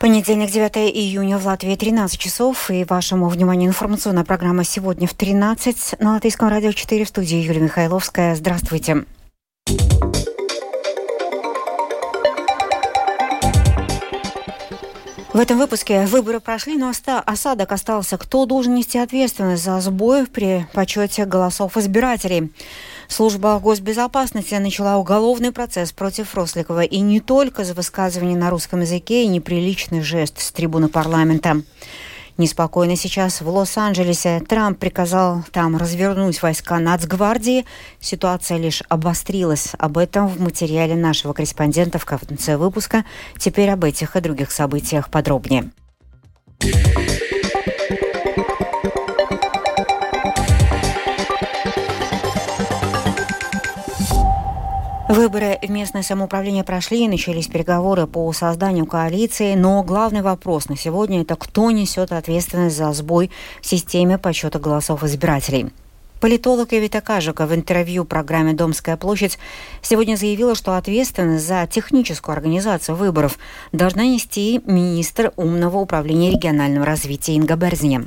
Понедельник, 9 июня, в Латвии 13 часов. И вашему вниманию информационная программа «Сегодня в 13» на Латвийском радио 4, в студии Юлия Михайловская. Здравствуйте. В этом выпуске выборы прошли, но осадок остался. Кто должен нести ответственность за сбой при подсчете голосов избирателей? Служба госбезопасности начала уголовный процесс против Росликова. И не только за высказывание на русском языке и неприличный жест с трибуны парламента. Неспокойно сейчас в Лос-Анджелесе. Трамп приказал там развернуть войска Нацгвардии. Ситуация лишь обострилась. Об этом в материале нашего корреспондента в конце выпуска. Теперь об этих и других событиях подробнее. Выборы в местное самоуправление прошли, начались переговоры по созданию коалиции, но главный вопрос на сегодня – это кто несет ответственность за сбой в системе подсчета голосов избирателей. Политолог Эвита Кажика в интервью программе «Домская площадь» сегодня заявила, что ответственность за техническую организацию выборов должна нести министр умного управления регионального развития Инга Берзиня.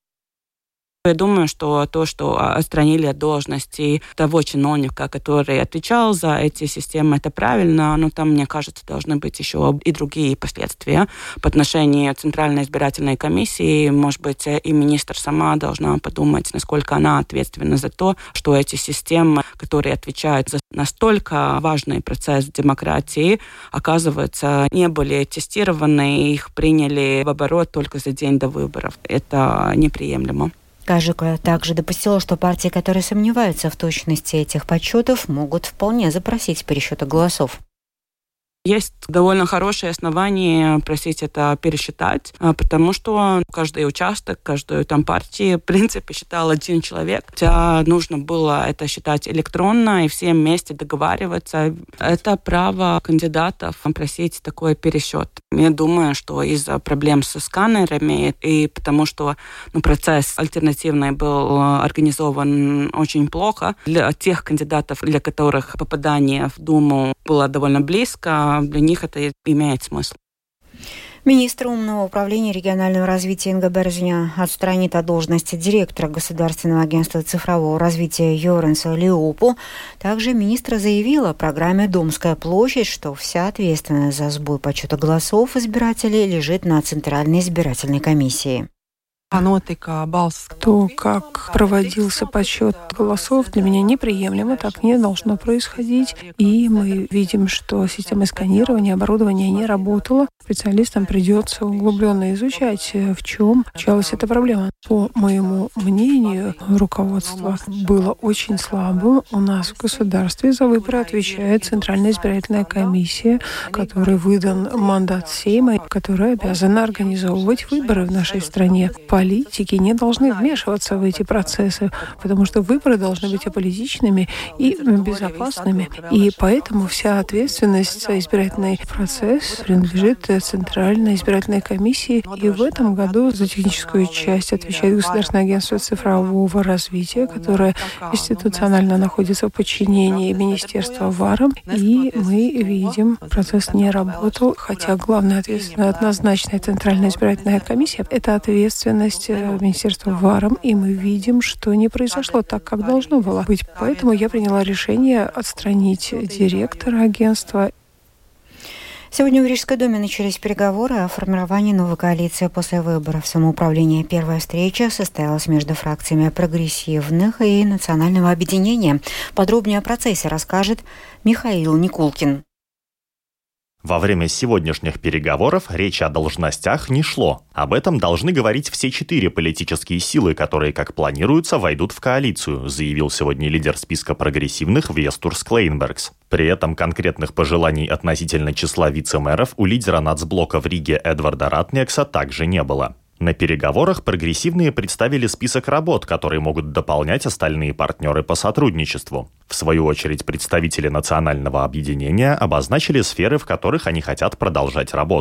Я думаю, что то, что отстранили от должности того чиновника, который отвечал за эти системы, это правильно, но там, мне кажется, должны быть еще и другие последствия по отношению к Центральной избирательной комиссии. Может быть, и министр сама должна подумать, насколько она ответственна за то, что эти системы, которые отвечают за настолько важный процесс демократии, оказывается, не были тестированы, их приняли в оборот только за день до выборов. Это неприемлемо. Кажика также допустила, что партии, которые сомневаются в точности этих подсчетов, могут вполне запросить пересчета голосов. Есть довольно хорошие основания просить это пересчитать, потому что каждый участок, каждую там партию, в принципе, считал один человек. Хотя нужно было это считать электронно и всем вместе договариваться. Это право кандидатов просить такой пересчет. Я думаю, что из-за проблем со сканерами и потому что процесс альтернативный был организован очень плохо, для тех кандидатов, для которых попадание в Думу было довольно близко, для них это имеет смысл. Министр умного управления регионального развития Инга Берзиня отстранит от должности директора Государственного агентства цифрового развития Йоренса Лиупу. Также министр заявила о программе «Домская площадь», что вся ответственность за сбой подсчета голосов избирателей лежит на Центральной избирательной комиссии. То, как проводился подсчет голосов, для меня неприемлемо, так не должно происходить. И мы видим, что система сканирования, оборудование не работала. Специалистам придется углубленно изучать, в чем заключалась эта проблема. По моему мнению, руководство было очень слабым. У нас в государстве за выборы отвечает Центральная избирательная комиссия, которой выдан мандат Сейма, которая обязана организовывать выборы в нашей стране. Политики не должны вмешиваться в эти процессы, потому что выборы должны быть аполитичными и безопасными. И поэтому вся ответственность за избирательный процесс принадлежит Центральной избирательной комиссии. И в этом году за техническую часть отвечает Государственное агентство цифрового развития, которое институционально находится в подчинении Министерства ВАРом. И мы видим, процесс не работал, хотя главная ответственность однозначная Центральная избирательная комиссия — это ответственность Министерства ВАРом, и мы видим, что не произошло так, как должно было быть. Поэтому я приняла решение отстранить директора агентства. Сегодня в Рижской думе начались переговоры о формировании новой коалиции после выборов самоуправления. Первая встреча состоялась между фракциями прогрессивных и национального объединения. Подробнее о процессе расскажет Михаил Никулкин. Во время сегодняшних переговоров речи о должностях не шло. Об этом должны говорить все 4 политические силы, которые, как планируется, войдут в коалицию, заявил сегодня лидер списка прогрессивных Вестурс Клейнбергс. При этом конкретных пожеланий относительно числа вице-мэров у лидера нацблока в Риге Эдварда Ратнекса также не было. На переговорах прогрессивные представили список работ, которые могут дополнять остальные партнеры по сотрудничеству. В свою очередь, представители национального объединения обозначили сферы, в которых они хотят продолжать работу.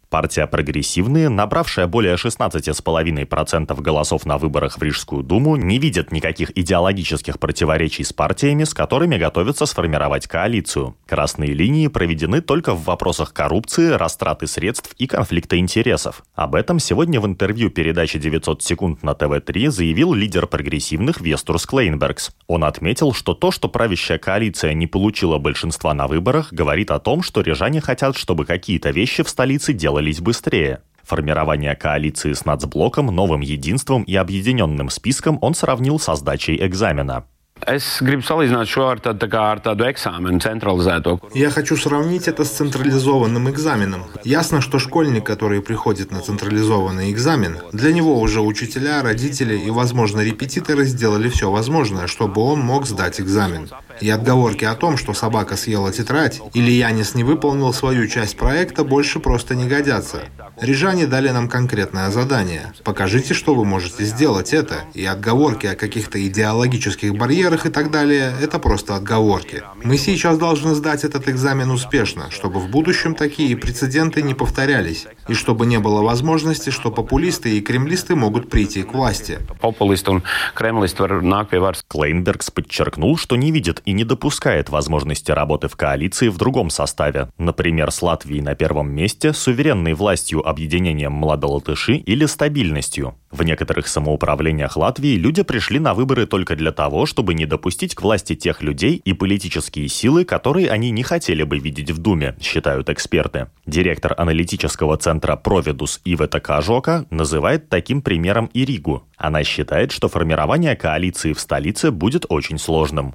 Партия «Прогрессивные», набравшая более 16,5% голосов на выборах в Рижскую думу, не видит никаких идеологических противоречий с партиями, с которыми готовится сформировать коалицию. Красные линии проведены только в вопросах коррупции, растраты средств и конфликта интересов. Об этом сегодня в интервью передаче «900 секунд» на ТВ3 заявил лидер «Прогрессивных» Вестурс Клейнбергс. Он отметил, что то, что правящая коалиция не получила большинства на выборах, говорит о том, что рижане хотят, чтобы какие-то вещи в столице делались быстрее. Формирование коалиции с нацблоком, новым единством и объединенным списком он сравнил со сдачей экзамена. Я хочу сравнить это с централизованным экзаменом. Ясно, что школьник, который приходит на централизованный экзамен, для него уже учителя, родители и, возможно, репетиторы сделали все возможное, чтобы он мог сдать экзамен. И отговорки о том, что собака съела тетрадь или Янис не выполнил свою часть проекта, больше просто не годятся. Рижане дали нам конкретное задание. Покажите, что вы можете сделать это. И отговорки о каких-то идеологических барьерах и так далее – это просто отговорки. Мы сейчас должны сдать этот экзамен успешно, чтобы в будущем такие прецеденты не повторялись. И чтобы не было возможности, что популисты и кремлисты могут прийти к власти. Клейнбергс подчеркнул, что не видит и не допускает возможности работы в коалиции в другом составе. Например, с Латвией на первом месте, суверенной властью, объединением младолатыши или стабильностью. В некоторых самоуправлениях Латвии люди пришли на выборы только для того, чтобы не допустить к власти тех людей и политические силы, которые они не хотели бы видеть в Думе, считают эксперты. Директор аналитического центра «Проведус» Ивета Кажока называет таким примером и Ригу. Она считает, что формирование коалиции в столице будет очень сложным.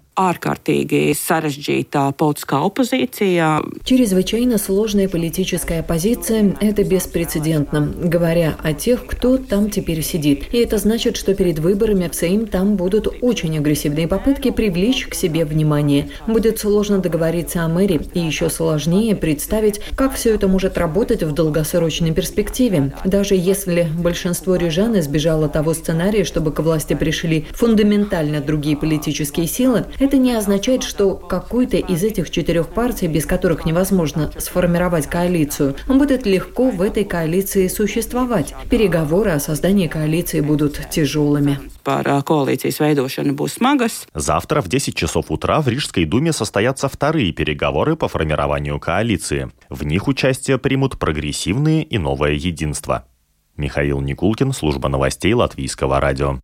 Чрезвычайно сложная политическая оппозиция – это беспрецедентно, говоря о тех, кто там теперь сидит. И это значит, что перед выборами в Сейм там будут очень агрессивные попытки привлечь к себе внимание. Будет сложно договориться о мэре, и еще сложнее представить, как все это может работать в долгосрочной перспективе. Даже если большинство рижан избежало того сценария, чтобы к власти пришли фундаментально другие политические силы, это не означает, что какой-то из этих 4 партий, без которых невозможно сформировать коалицию, будет легко в этой коалиции существовать. Переговоры о создании коалиции будут тяжелыми. Завтра в 10 часов утра в Рижской думе состоятся вторые переговоры по формированию коалиции. В них участие примут прогрессивные и новое единство. Михаил Никулкин, служба новостей Латвийского радио.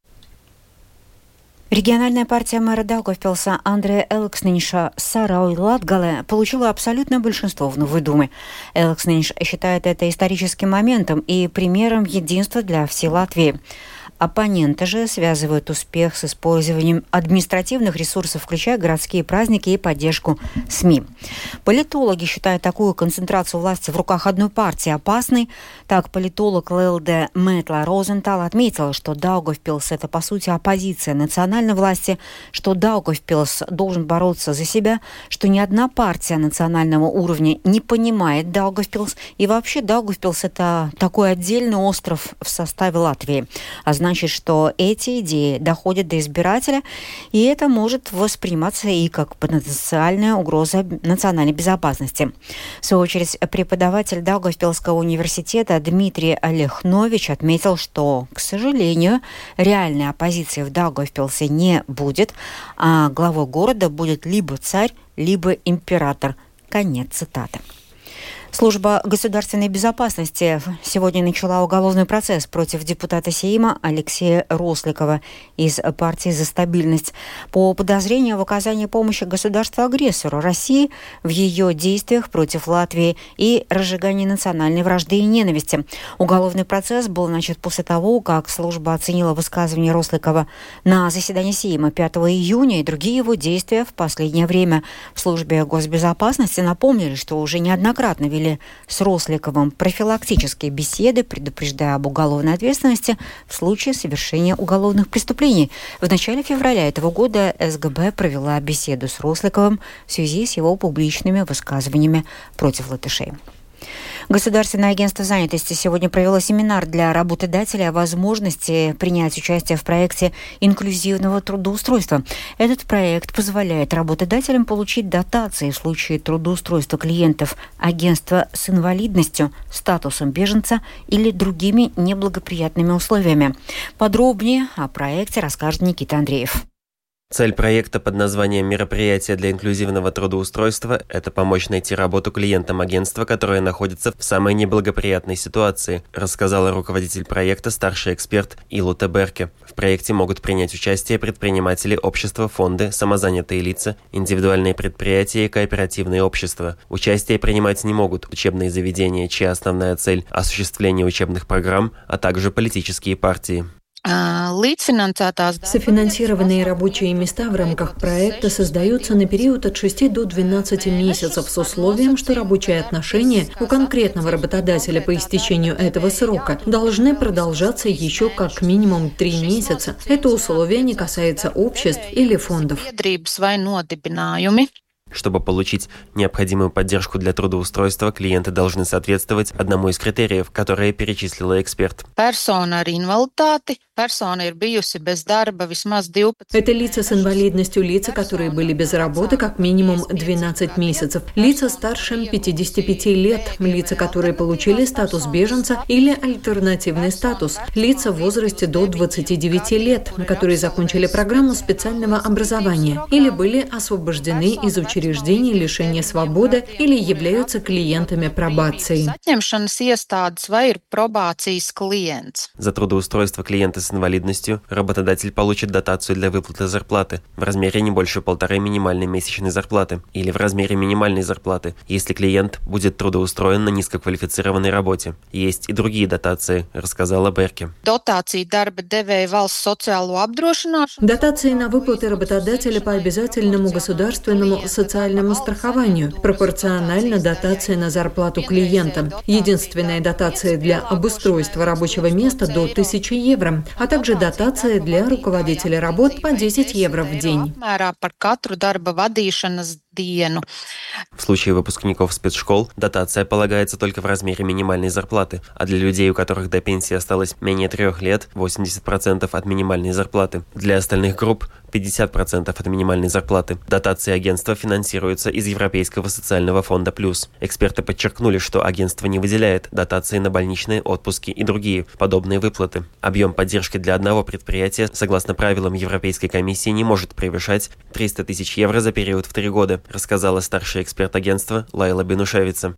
Региональная партия мэра Даугавпилса Андрея Элкснинša Сарауи Латгале получила абсолютное большинство в Новой думе. Элкснинš считает это историческим моментом и примером единства для всей Латвии. Оппоненты же связывают успех с использованием административных ресурсов, включая городские праздники и поддержку СМИ. Политологи считают такую концентрацию власти в руках одной партии опасной. Так, политолог ЛЛД Метла Розентал отметила, что Даугавпилс – это, по сути, оппозиция национальной власти, что Даугавпилс должен бороться за себя, что ни одна партия национального уровня не понимает Даугавпилс, и вообще Даугавпилс – это такой отдельный остров в составе Латвии. А значит, что эти идеи доходят до избирателя, и это может восприниматься и как потенциальная угроза национальной безопасности. В свою очередь, преподаватель Даугавпилского университета Дмитрий Олехнович отметил, что, к сожалению, реальной оппозиции в Даугавпилсе не будет, а главой города будет либо царь, либо император. Конец цитаты. Служба государственной безопасности сегодня начала уголовный процесс против депутата Сейма Алексея Росликова из партии «За стабильность» по подозрению в оказании помощи государству-агрессору России в ее действиях против Латвии и разжигании национальной вражды и ненависти. Уголовный процесс был начат после того, как служба оценила высказывание Росликова на заседании Сейма 5 июня и другие его действия в последнее время. В службе госбезопасности напомнили, что уже неоднократно вели с Росликовым профилактические беседы, предупреждая об уголовной ответственности в случае совершения уголовных преступлений. В начале февраля этого года СГБ провела беседу с Росликовым в связи с его публичными высказываниями против латышей. Государственное агентство занятости сегодня провело семинар для работодателей о возможности принять участие в проекте инклюзивного трудоустройства. Этот проект позволяет работодателям получить дотации в случае трудоустройства клиентов агентства с инвалидностью, статусом беженца или другими неблагоприятными условиями. Подробнее о проекте расскажет Никита Андреев. Цель проекта под названием «Мероприятие для инклюзивного трудоустройства» – это помочь найти работу клиентам агентства, которые находятся в самой неблагоприятной ситуации, рассказала руководитель проекта, старший эксперт Илута Берке. В проекте могут принять участие предприниматели, общества, фонды, самозанятые лица, индивидуальные предприятия и кооперативные общества. Участие принимать не могут учебные заведения, чья основная цель – осуществление учебных программ, а также политические партии. Софинансированные рабочие места в рамках проекта создаются на период от 6 до 12 месяцев с условием, что рабочие отношения у конкретного работодателя по истечению этого срока должны продолжаться еще как минимум 3 месяца. Это условие не касается обществ или фондов. Чтобы получить необходимую поддержку для трудоустройства, клиенты должны соответствовать одному из критериев, которые перечислила эксперт. Это лица с инвалидностью, лица, которые были без работы как минимум 12 месяцев, лица старше 55 лет, лица, которые получили статус беженца или альтернативный статус, лица в возрасте до 29 лет, которые закончили программу специального образования или были освобождены из учреждений лишения свободы или являются клиентами пробации. За трудоустройство клиента с инвалидностью работодатель получит дотацию для выплаты зарплаты в размере не больше 1,5 минимальной месячной зарплаты или в размере минимальной зарплаты, если клиент будет трудоустроен на низкоквалифицированной работе. Есть и другие дотации, рассказала Берке. Дотации на выплаты работодателя по обязательному государственному социальному страхованию, пропорционально дотации на зарплату клиента. Единственная дотация для обустройства рабочего места до 1000 евро, а также дотация для руководителя работ по 10 евро в день. В случае выпускников спецшкол дотация полагается только в размере минимальной зарплаты, а для людей, у которых до пенсии осталось менее 3 лет, 80% от минимальной зарплаты. Для остальных групп 50% от минимальной зарплаты. Дотации агентства финансируются из Европейского социального фонда «Плюс». Эксперты подчеркнули, что агентство не выделяет дотации на больничные, отпуски и другие подобные выплаты. Объем поддержки для одного предприятия, согласно правилам Европейской комиссии, не может превышать 300 000 евро за период в 3 года, рассказала старший эксперт агентства Лайла Бенушевица.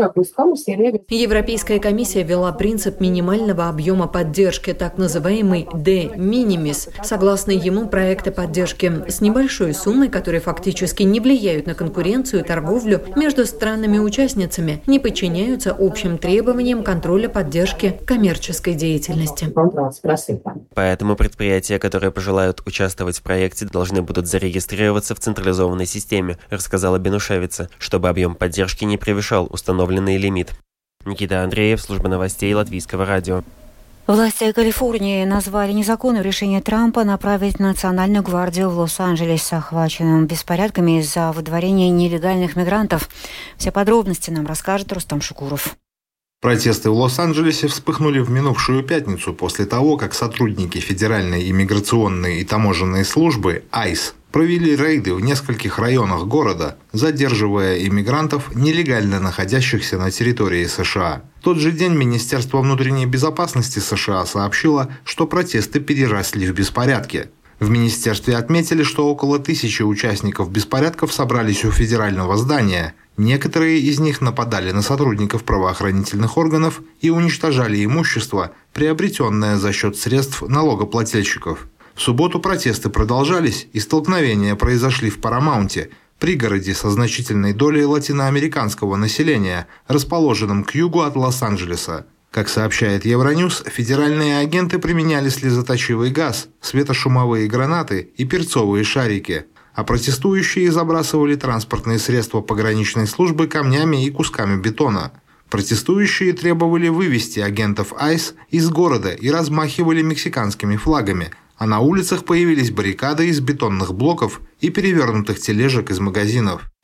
Европейская комиссия ввела принцип минимального объема поддержки, так называемый de minimis. Согласно ему, проекты поддержки с небольшой суммой, которые фактически не влияют на конкуренцию и торговлю между странами-участницами, не подчиняются общим требованиям контроля поддержки коммерческой деятельности. Поэтому предприятия, которые пожелают участвовать в проекте, должны будут зарегистрироваться в централизованной системе, рассказала Бенушевица, чтобы объем поддержки не превышал установленный лимит. Никита Андреев, служба новостей Латвийского радио. Власти Калифорнии назвали незаконным решение Трампа направить Национальную гвардию в Лос-Анджелес, охваченным беспорядками из-за выдворения нелегальных мигрантов. Все подробности нам расскажет Рустам Шукуров. Протесты в Лос-Анджелесе вспыхнули в минувшую пятницу после того, как сотрудники Федеральной иммиграционной и таможенной службы ICE провели рейды в нескольких районах города, задерживая иммигрантов, нелегально находящихся на территории США. В тот же день Министерство внутренней безопасности США сообщило, что протесты переросли в беспорядки. В министерстве отметили, что около 1000 участников беспорядков собрались у федерального здания. Некоторые из них нападали на сотрудников правоохранительных органов и уничтожали имущество, приобретенное за счет средств налогоплательщиков. В субботу протесты продолжались, и столкновения произошли в Парамаунте, пригороде со значительной долей латиноамериканского населения, расположенном к югу от Лос-Анджелеса. Как сообщает Евроньюз, федеральные агенты применяли слезоточивый газ, светошумовые гранаты и перцовые шарики, а протестующие забрасывали транспортные средства пограничной службы камнями и кусками бетона. Протестующие требовали вывести агентов ICE из города и размахивали мексиканскими флагами, а на улицах появились баррикады из бетонных блоков и перевернутых тележек из магазинов.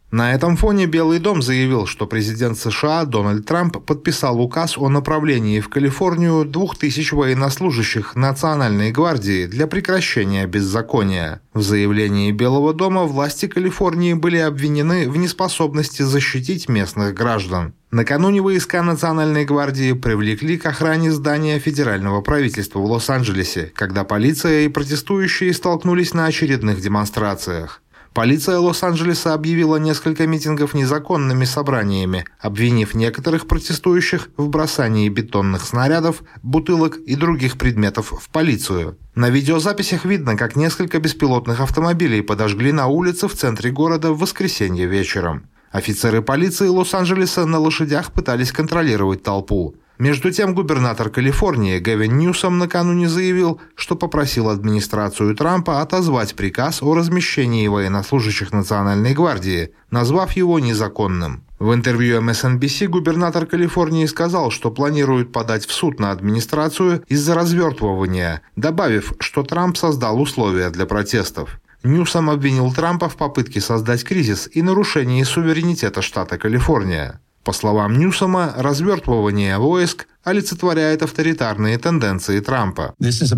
На этом фоне Белый дом заявил, что президент США Дональд Трамп подписал указ о направлении в Калифорнию 2000 военнослужащих Национальной гвардии для прекращения беззакония. В заявлении Белого дома власти Калифорнии были обвинены в неспособности защитить местных граждан. Накануне войска Национальной гвардии привлекли к охране здания федерального правительства в Лос-Анджелесе, когда полиция и протестующие столкнулись на очередных демонстрациях. Полиция Лос-Анджелеса объявила несколько митингов незаконными собраниями, обвинив некоторых протестующих в бросании бетонных снарядов, бутылок и других предметов в полицию. На видеозаписях видно, как несколько беспилотных автомобилей подожгли на улице в центре города в воскресенье вечером. Офицеры полиции Лос-Анджелеса на лошадях пытались контролировать толпу. Между тем, губернатор Калифорнии Гэвин Ньюсом накануне заявил, что попросил администрацию Трампа отозвать приказ о размещении военнослужащих Национальной гвардии, назвав его незаконным. В интервью MSNBC губернатор Калифорнии сказал, что планирует подать в суд на администрацию из-за развертывания, добавив, что Трамп создал условия для протестов. Ньюсом обвинил Трампа в попытке создать кризис и нарушении суверенитета штата Калифорния. По словам Ньюсома, развертывание войск олицетворяет авторитарные тенденции Трампа.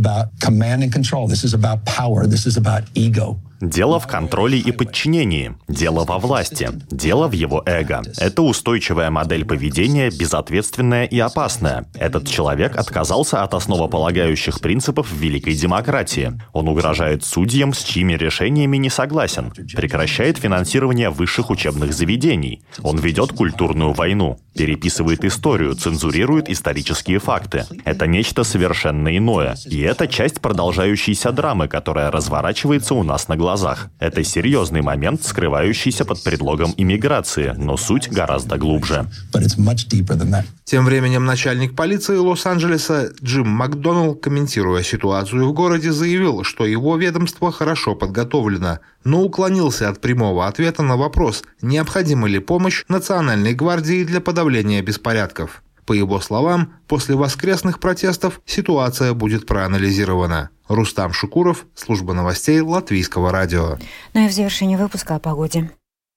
Дело в контроле и подчинении, дело во власти, дело в его эго. Это устойчивая модель поведения, безответственная и опасная. Этот человек отказался от основополагающих принципов великой демократии. Он угрожает судьям, с чьими решениями не согласен, прекращает финансирование высших учебных заведений. Он ведет культурную войну, переписывает историю, цензурирует исторические факты. Это нечто совершенно иное. И это часть продолжающейся драмы, которая разворачивается у нас на глазах. Это серьезный момент, скрывающийся под предлогом иммиграции, но суть гораздо глубже. Тем временем начальник полиции Лос-Анджелеса Джим Макдоналл, комментируя ситуацию в городе, заявил, что его ведомство хорошо подготовлено, но уклонился от прямого ответа на вопрос, необходима ли помощь Национальной гвардии для подавления беспорядков. По его словам, после воскресных протестов ситуация будет проанализирована. Рустам Шукуров, служба новостей Латвийского радио. Ну и в завершении выпуска о погоде.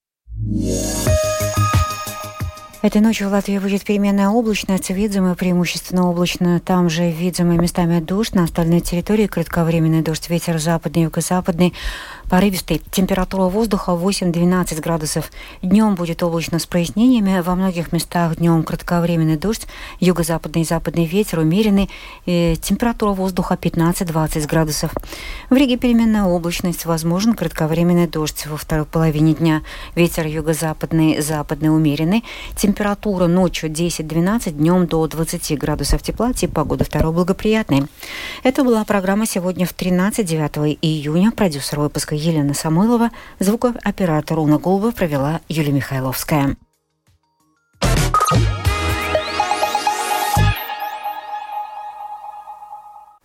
Этой ночью в Латвии будет переменная облачность, видимая преимущественно облачно. Там же видимый местами дождь. На остальной территории кратковременный дождь. Ветер западный, юго-западный, порывистый. Температура воздуха 8-12 градусов. Днем будет облачно с прояснениями. Во многих местах днем кратковременный дождь. Юго-западный и западный ветер умеренный. Температура воздуха 15-20 градусов. В Риге переменная облачность. Возможен кратковременный дождь во второй половине дня. Ветер юго-западный, западный умеренный. Температура ночью 10-12, днем до 20 градусов тепла, тип погоды второй благоприятный. Это была программа «Сегодня в 13, 9 июня». Продюсер выпуска Елена Самойлова, звукооператор Уна Голуба провела Юлия Михайловская.